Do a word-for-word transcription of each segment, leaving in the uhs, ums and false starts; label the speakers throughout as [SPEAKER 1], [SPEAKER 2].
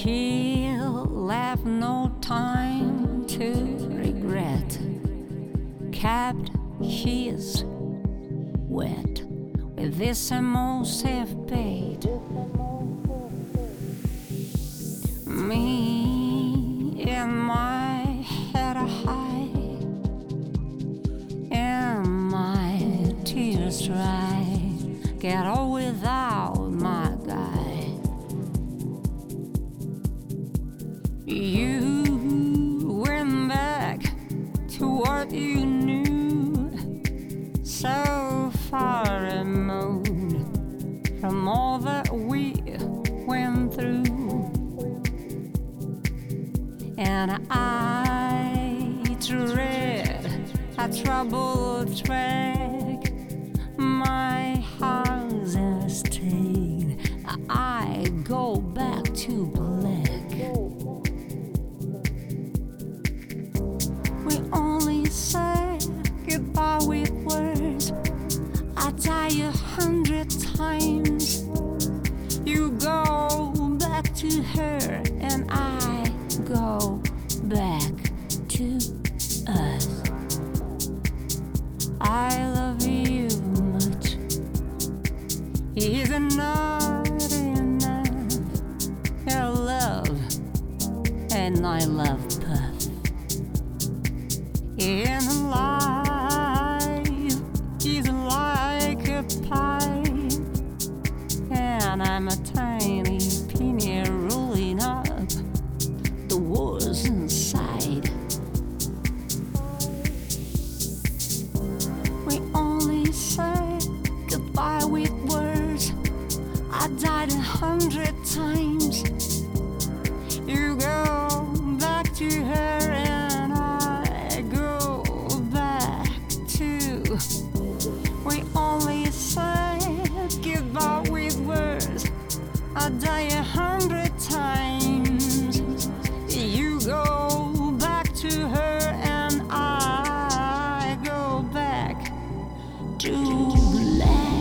[SPEAKER 1] He'll left no time to regret. Kept his wet with this emotive bait. Me in my head high, and my tears dry. Get on without my guy. You went back to what you knew, so far removed from all that we went through. And I tread a troubled track. My heart's in a state. I go back to black. We only say goodbye with words. I die a hundred times. You go back to her, and I go back to us. I love you much. Is it not enough? Your love and I love Puff. In life is like a pie, and I'm a tiny penny rolling up the walls inside. We only say goodbye with words. I died a hundred times. You go back to her, and I go back to. We only say goodbye with words. I die a hundred times. You go back to her, and I go back to black.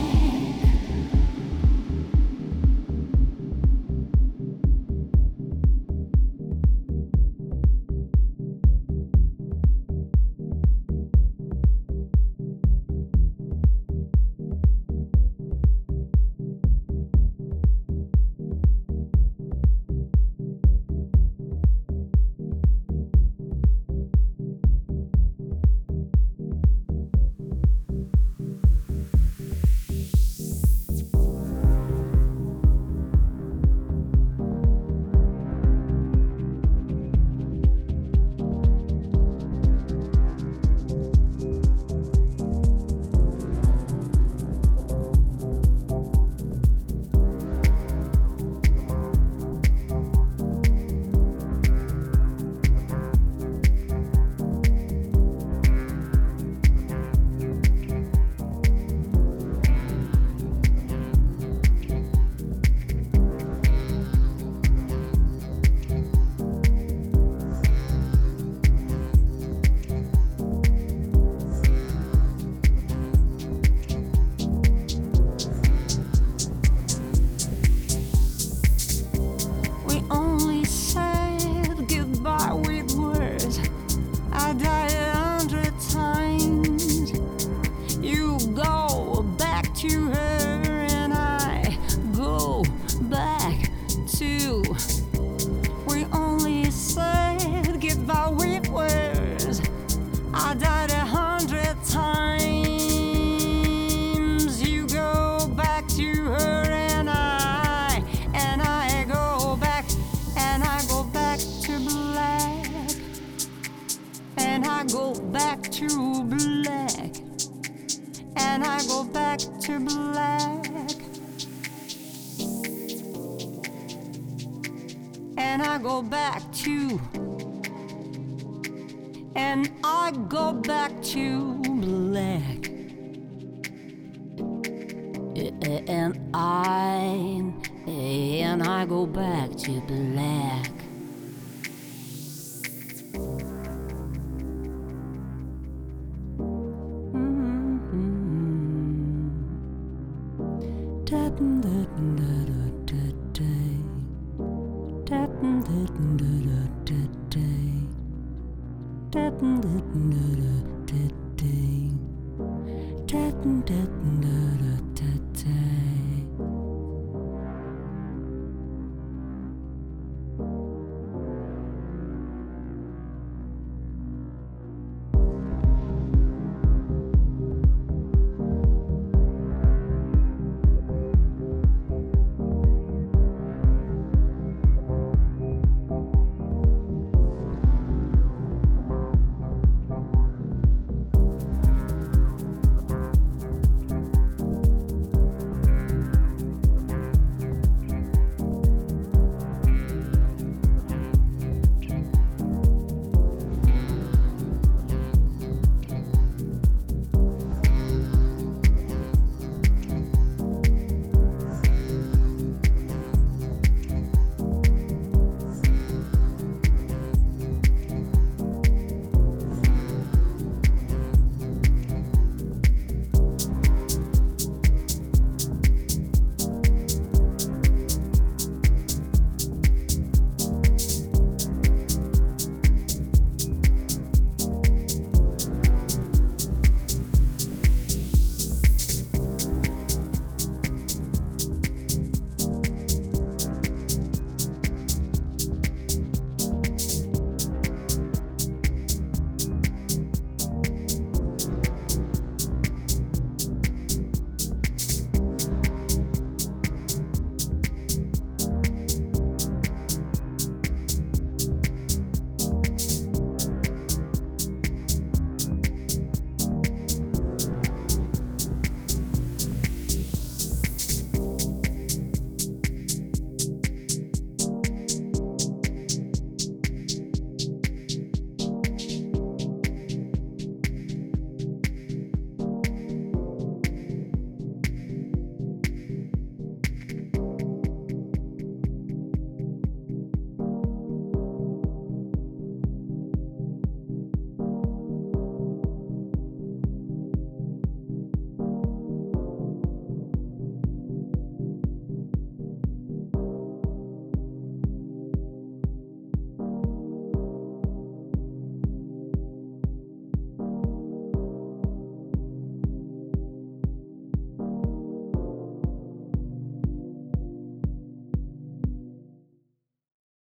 [SPEAKER 1] And I go back to, and I go back to black. And I, and I go back to black. Mm-hmm. Da, da, da, da, da, da. da da da da da da da da da da da da da da da